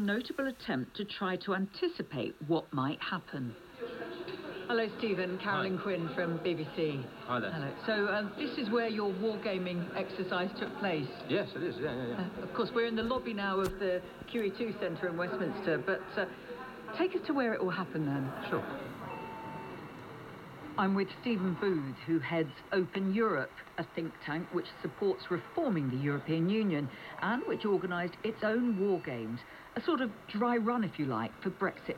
notable attempt to try to anticipate what might happen. Hello, Stephen. Carolyn Quinn from BBC. Hi there. Hello. So this is where your wargaming exercise took place? Yes, it is. Yeah. Of course, we're in the lobby now of the QE2 Centre in Westminster, but take us to where it all happened then. Sure. I'm with Stephen Booth, who heads Open Europe, a think tank which supports reforming the European Union and which organised its own war games, a sort of dry run, if you like, for Brexit